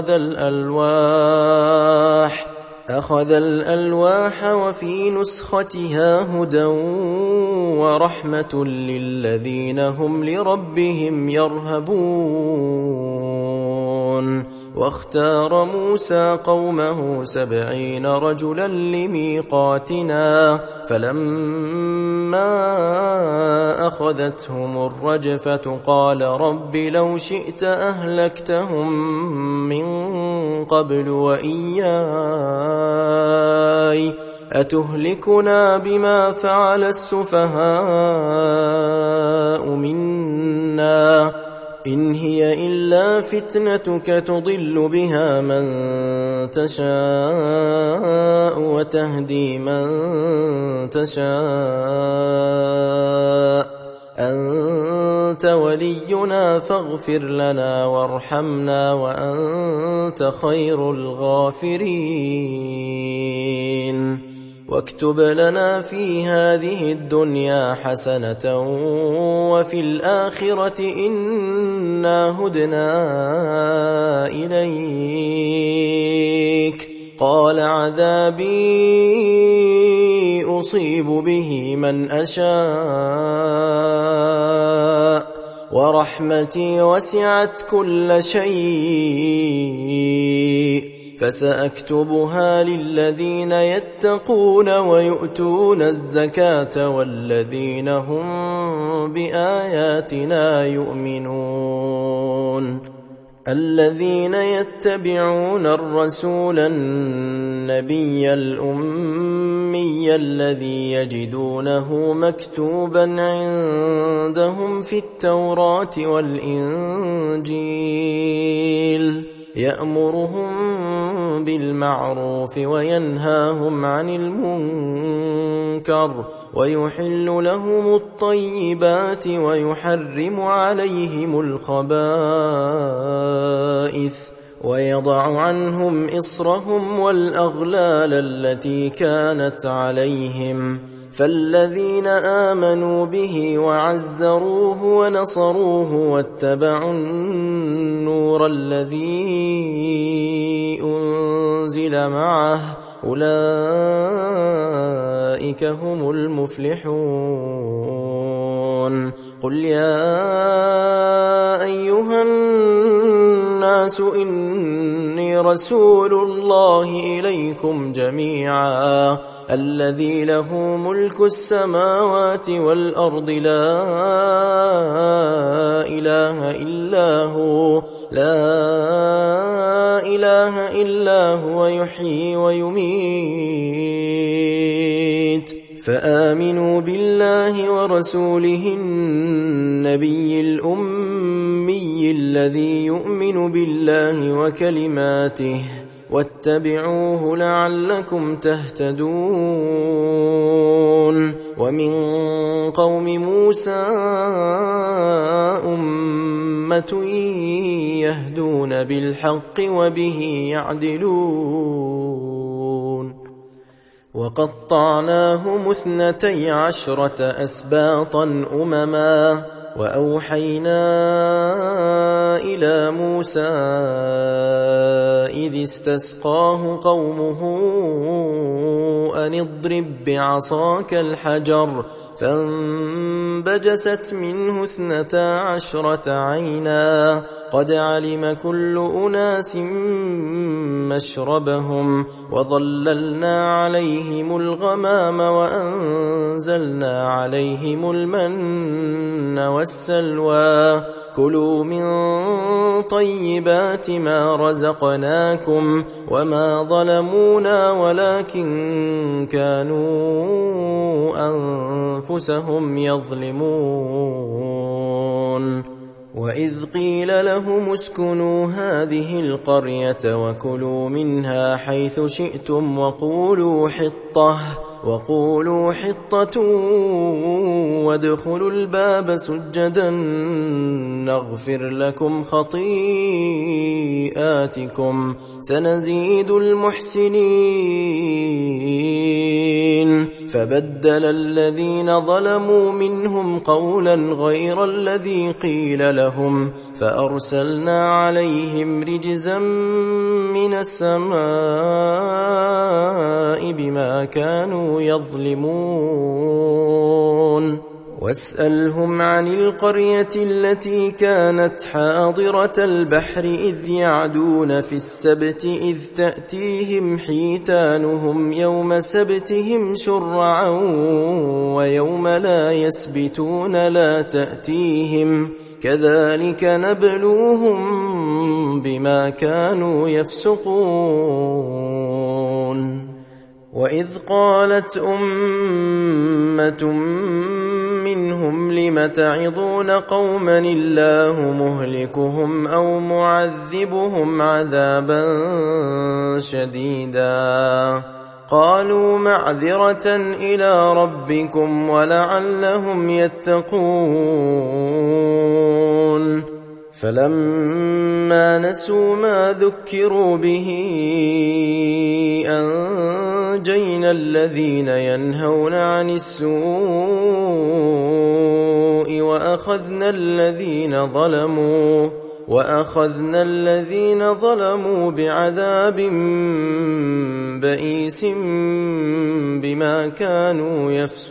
أخذ الألواح وفي نسختها هدى ورحمة للذين هم لربهم يرهبون. واختار موسى قومه 70 رجلا لميقاتنا فلما أخذتهم الرجفة قال رب لو شئت أهلكتهم من قبل وإياي أتهلكنا بما فعل السفهاء منا إن هي إلا فتنتك تضل بها من تشاء وتهدي من تشاء أنت ولينا فاغفر لنا وارحمنا وأنت خير الغافرين. واكتب لنا في هذه الدنيا حسنة وفي الآخرة إنا هدنا إليك. قال عذابي أصيب به من أشاء ورحمتي وسعت كل شيء فسأكتبها للذين يتقون ويؤتون الزكاة والذين هم بآياتنا يؤمنون. الذين يتبعون الرسول النبي الأمي الذي يجدونه مكتوبا عندهم في التوراة والإنجيل يأمرهم بالمعروف وينهاهم عن المنكر ويحل لهم الطيبات ويحرم عليهم الخبائث ويضع عنهم إصرهم والأغلال التي كانت عليهم. فالذين آمنوا به وعزروه ونصروه واتبعوا النور الذي أنزل معه أولئك هم المفلحون. قل يا أيها الناس إني رسول الله إليكم جميعا الذي له ملك السماوات والأرض لا إله إلا هو يحيي ويميت. فآمنوا بالله ورسوله النبي الأمي الذي يؤمن بالله وكلماته واتبعوه لعلكم تهتدون. ومن قوم موسى أمة يهدون بالحق وبه يعدلون. وقطعناهم 12 أسباطا أمما وأوحينا إلى موسى إذ استسقاه قومه أن اضرب بعصاك الحجر فانبجست منه 12 عينا قد علم كل أناس مشربهم وظللنا عليهم الغمام وأنزلنا عليهم المن والسلوى كلوا من طيبات ما رزقناكم وما ظلمونا ولكن كانوا أنفسهم يظلمون. وإذ قيل لهم اسكنوا هذه القرية وكلوا منها حيث شئتم وقولوا حطة وادخلوا الباب سجدا نغفر لكم خطيئاتكم سنزيد المحسنين. فبدل الذين ظلموا منهم قولا غير الذي قيل لهم فأرسلنا عليهم رجزا من السماء بما كانوا يظلمون. واسألهم عن القرية التي كانت حاضرة البحر إذ يعدون في السبت إذ تأتيهم حيتانهم يوم سبتهم شرعا ويوم لا يسبتون لا تأتيهم كذلك نبلوهم بما كانوا يفسقون. وإذ قالت أمة منهم لم تعظون قوما الله مهلكهم أو معذبهم عذابا شديدا قالوا معذرة إلى ربكم ولعلهم يتقون. فلما نسوا ما ذكروا به أنجينا الذين ينهون عن السوء وأخذنا الذين ظلموا بعذاب بئيس بما كانوا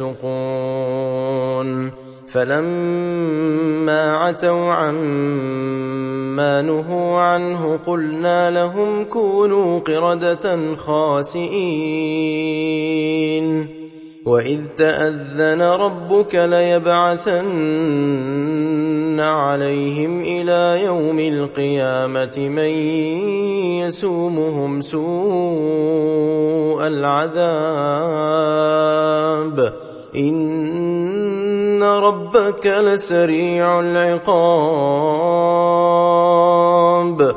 يفسقون. فلما عتوا عما نهوا عنه قلنا لهم كونوا قردة خاسئين. وإذ تأذن ربك ليبعثن عليهم إلى يوم القيامة من يسومهم سوء العذاب إن ربك لسريع العقاب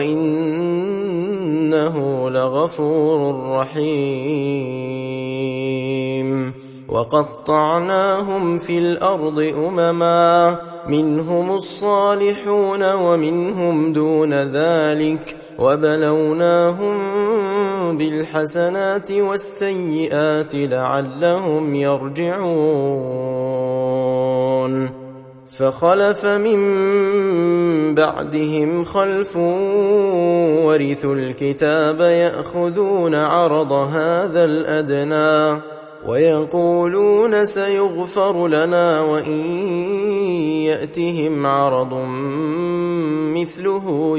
وإنه لغفور رحيم. وقطعناهم في الأرض أمما منهم الصالحون ومنهم دون ذلك وبلوناهم بالحسنات والسيئات لعلهم يرجعون. فخلف من بعدهم خلف ورثوا الكتاب يأخذون عرض هذا الأدنى ويقولون سيغفر لنا وإن يأتهم عرض مثله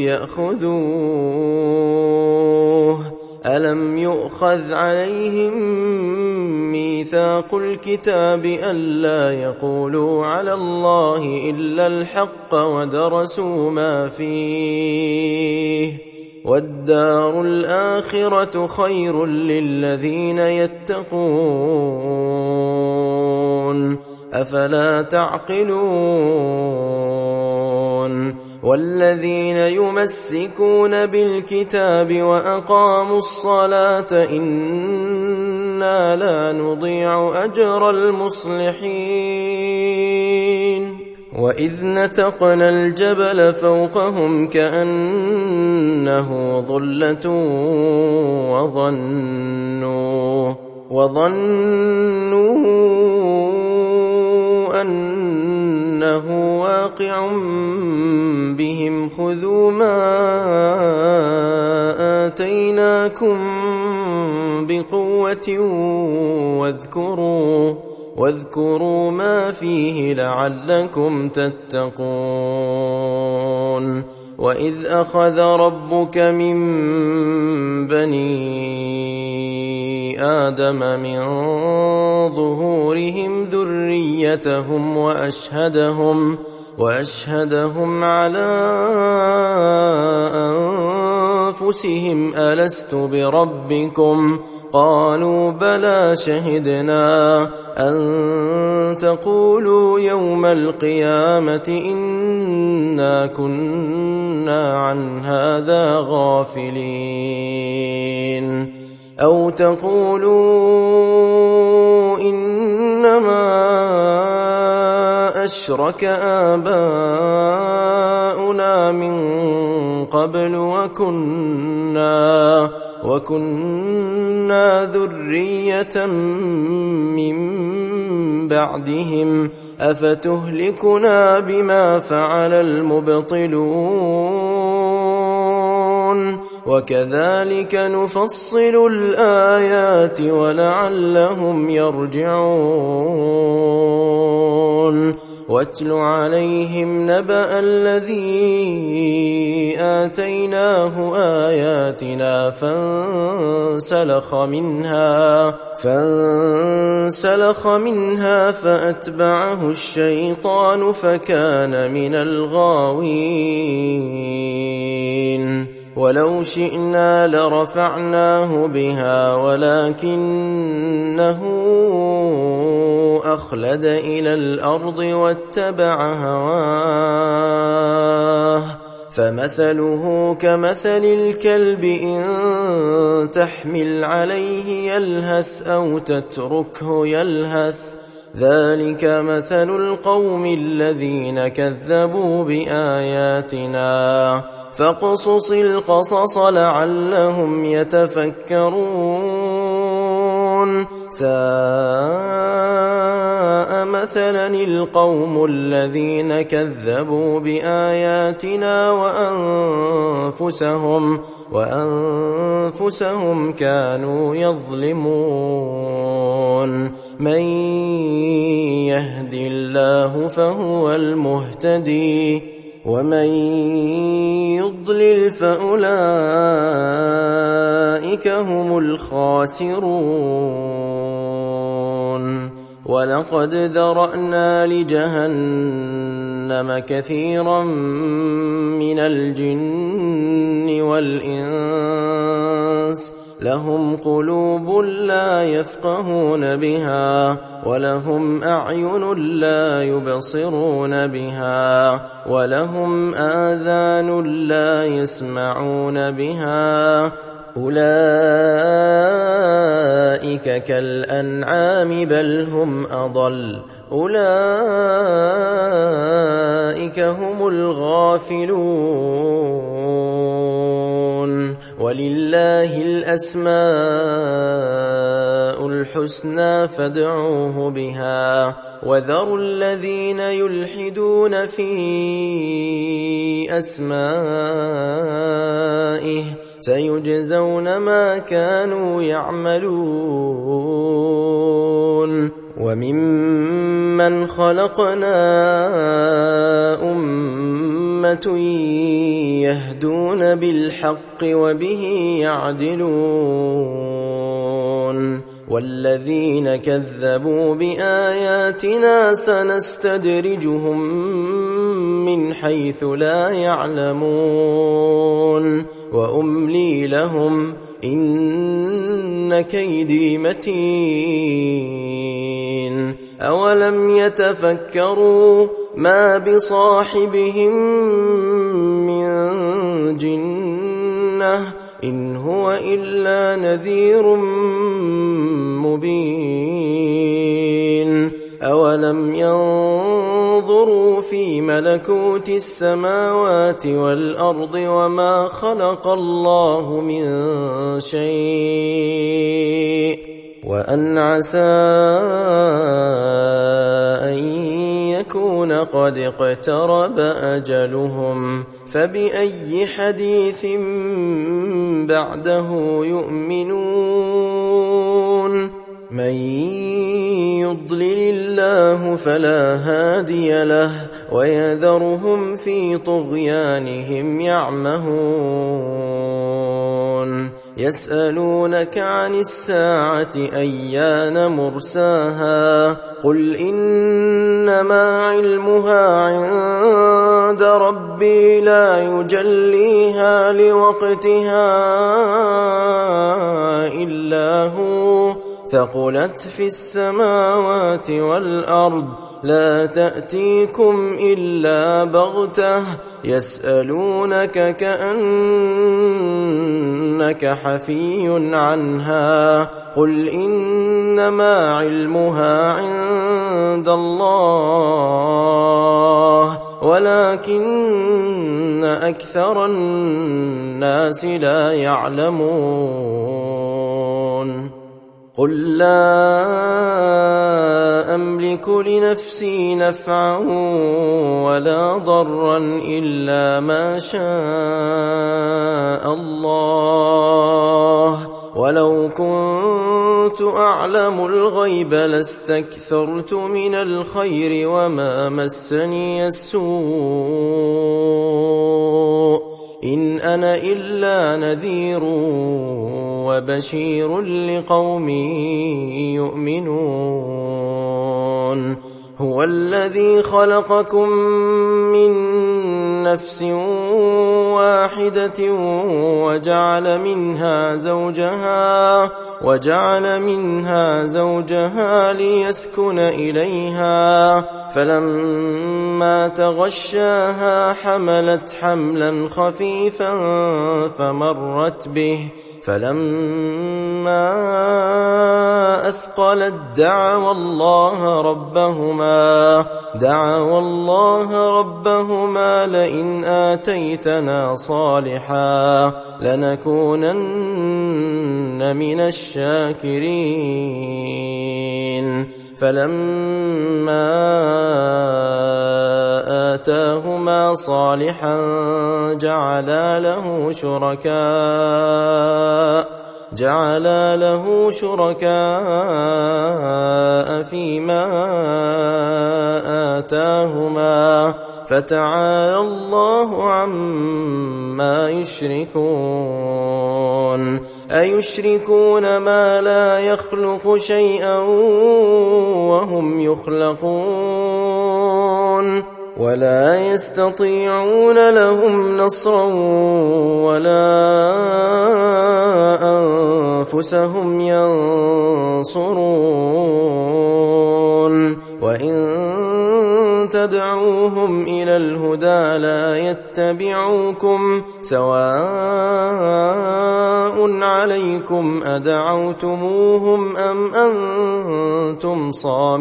يأخذوه. ألم يؤخذ عليهم ميثاق الكتاب ألا يقولوا على الله إلا الحق ودرسوا ما فيه والدار الآخرة خير للذين يتقون أفلا تعقلون. والذين يمسكون بالكتاب وأقاموا الصلاة إنا لا نضيع أجر المصلحين. وإذ نتقنا الجبل فوقهم كأنه ظلة وظنوا أنه واقع بهم خذوا ما آتيناكم بقوة واذكروا ما فيه لعلكم تتقون. وإذ أخذ ربك من بني آدم من ظهورهم ذريتهم وأشهدهم على أنفسهم ألست بربكم قالوا بلى شهدنا أن تقولوا يوم القيامة إنا كنا عن هذا غافلين أو تقولوا إنما أشرك آباؤنا من قبل وكنا ذرية من بعدهم أفتهلكنا بما فعل المبطلون وكذلك نفصل الآيات ولعلهم يرجعون واتل عليهم نبأ الذي آتيناه آياتنا فانسلخ منها فأتبعه الشيطان فكان من الغاوين ولو شئنا لرفعناه بها ولكنه أخلد إلى الأرض واتبع هواه فمثله كمثل الكلب إن تحمل عليه يلهث أو تتركه يلهث ذلك مثل القوم الذين كذبوا بآياتنا فاقصص القصص لعلهم يتفكرون ساء مثلا القوم الذين كذبوا بآياتنا وأنفسهم كانوا يظلمون من يهد الله فهو المهتدي ومن يضلل فأولئك هم الخاسرون ولقد ذرأنا لجهنم كثيرا من الجن والإنس لهم قلوب لا يفقهون بها ولهم أعين لا يبصرون بها ولهم آذان لا يسمعون بها أولئك كالأنعام بل هم أضل أولئك هم الغافلون ولله الأسماء الحسنى فادعوه بها وذروا الذين يلحدون في أسمائه سيجزون ما كانوا يعملون وممن خلقنا أمة يهدون بالحق وبه يعدلون والذين كذبوا بآياتنا سنستدرجهم من حيث لا يعلمون وأملي لهم إن كيدي متين أولم يتفكروا ما بصاحبهم من جنة إن هو إلا نذير مبين أولم ينظروا في ملكوت السماوات والأرض وما خلق الله من شيء وأن عسى أن يكون قد اقترب أجلهم فبأي حديث بعده يؤمنون من يضلل الله فلا هادي له ويذرهم في طغيانهم يعمهون يسألونك عن الساعة أيان مرساها قل إنما علمها عند ربي لا يجليها لوقتها إلا هو ثقلت في السماوات والأرض لا تأتيكم إلا بغتة يسألونك كأنك حفي عنها قل إنما علمها عند عند الله ولكن أكثر الناس لا يعلمون قل لا أملك لنفسي نفعا ولا ضرا إلا ما شاء الله ولو كنت أعلم الغيب لاستكثرت من الخير وما مسني السوء إن أنا إلا نذير وبشير لقوم يؤمنون هو الذي خلقكم من نفس واحدة وجعل منها زوجها ليسكن إليها فلما تغشاها حملت حملا خفيفا فمرت به فلما أثقلت دعوا الله ربهما لئن آتيتنا صالحا لنكونن من الشاكرين فلما آتاهما صالحا جعلا له شركاء فيما آتاهما فتعالى الله عما يشركون أيشركون ما لا يخلق شيئا وهم يخلقون ولا يستطيعون لهم نصرا ولا أنفسهم ينصرون وإن تدعوهم إلى الهدى لا يتبعوكم سواء عليكم أدعوتموهم أم أنتم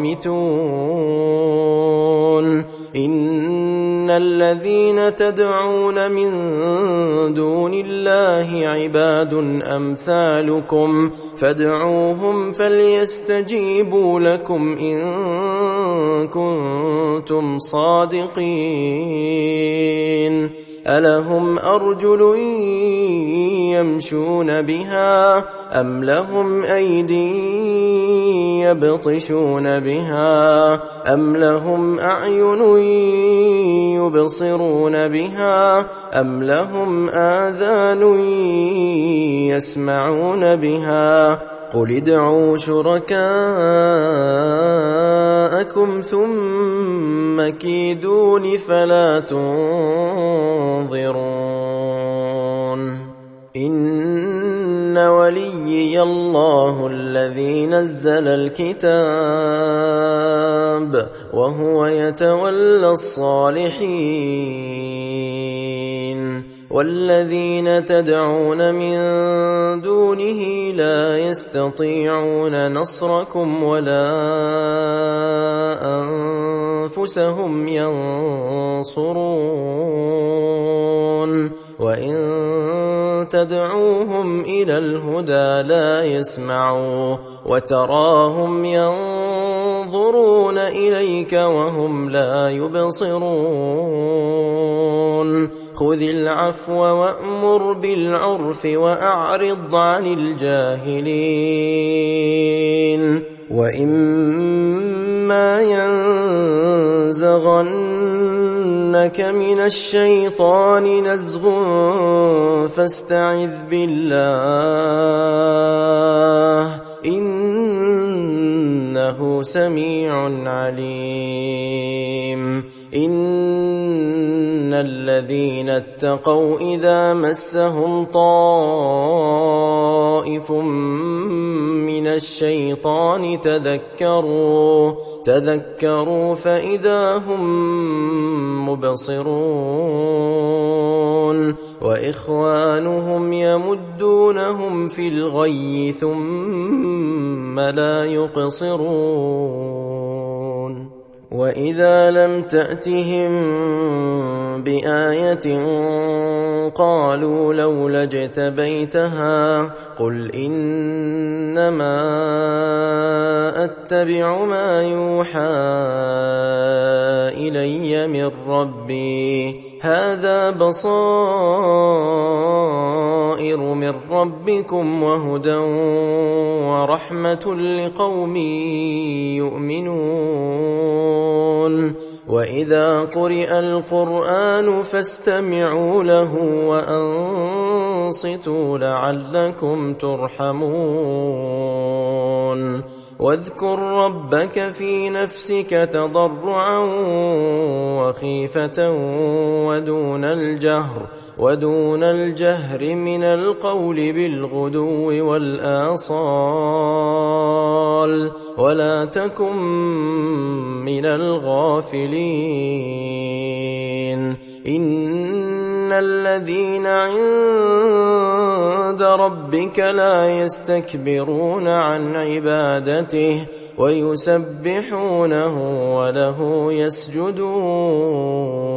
صامتون إن الذين تدعون من دون الله عباد أمثالكم فادعوهم فليستجيبوا لكم إن كنتم صادقين ألهم أرجل يمشون بها أم لهم أيدي يبطشون بها أم لهم أعين يبصرون بها أم لهم آذان يسمعون بها قل ادعوا شركاءكم ثم كيدون فلا تنظرون إن وليي الله الذي نزل الكتاب وهو يتولى الصالحين والذين تدعون من دونه لا يستطيعون نصركم ولا أنفسهم ينصرون وإن تدعوهم إلى الهدى لا يسمعوا وتراهم ينظرون إليك وهم لا يبصرون خذ العفو وأمر بالعرف وأعرض عن الجاهلين وإما ينزغنك من الشيطان نزغ فاستعذ بالله إنه سميع عليم إن الذين اتقوا إذا مسهم طائف من الشيطان تذكروا فإذا هم مبصرون وإخوانهم يمدونهم في الغي ثم لا يقصرون وإذا لم تأتهم بآية قالوا لولا اجتبيتها قل إنما أتبع ما يوحى إلي من ربي هذا بصائر من ربكم وهدى ورحمة لقوم يؤمنون وإذا قرئ القرآن فاستمعوا له وأنصتوا لعلكم ترحمون واذكر ربك في نفسك تضرعا وخيفة ودون الجهر من القول بالغدو والآصال ولا تكن من الغافلين إن الذين عند ربك لا يستكبرون عن عبادته ويسبحونه وله يسجدون